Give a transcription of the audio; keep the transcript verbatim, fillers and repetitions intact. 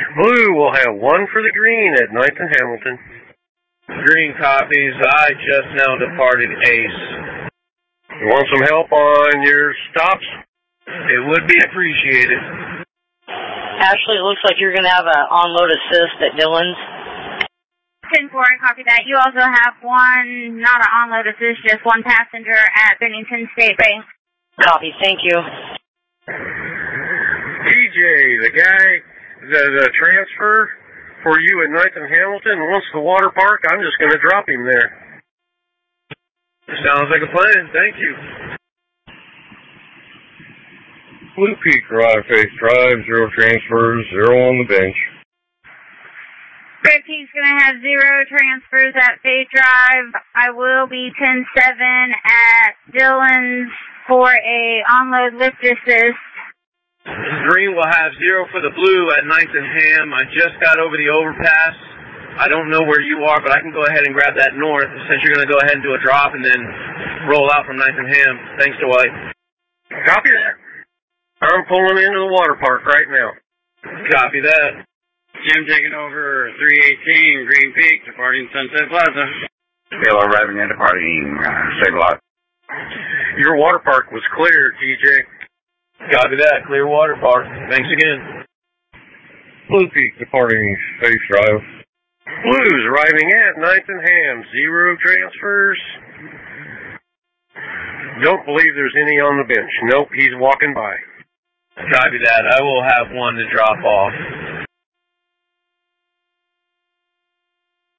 Blue will have one for the green at ninth and Hamilton. Green copies. I just now departed Ace. You want some help on your stops? It would be appreciated. Ashley, it looks like you're going to have an on-load assist at Dillon's. ten four, copy that. You also have one, not an on-load assist, just one passenger at Bennington State Bank. Copy, thank you. T J, the guy, the, the transfer for you at ninth and Hamilton wants the water park. I'm just going to drop him there. Sounds like a plan. Thank you. Blue Peak Drive, Face Drive, zero transfers, zero on the bench. Red Peak's going to have zero transfers at Fade Drive. I will be ten seven at Dillon's for a on-load lift assist. Green will have zero for the blue at ninth and Ham. I just got over the overpass. I don't know where you are, but I can go ahead and grab that north since you're going to go ahead and do a drop and then roll out from ninth and Ham. Thanks, Dwight. Copy that. I'm pulling into the water park right now. Copy that. Jim taking over three eighteen, Green Peak, departing Sunset Plaza. Bill arriving and departing uh, Save Lot. Your water park was clear, T J. Copy that. Clear water park. Thanks again. Blue Peak departing Face Drive. Blues arriving at ninth and Ham. Zero transfers. Don't believe there's any on the bench. Nope, he's walking by. Copy that. I will have one to drop off.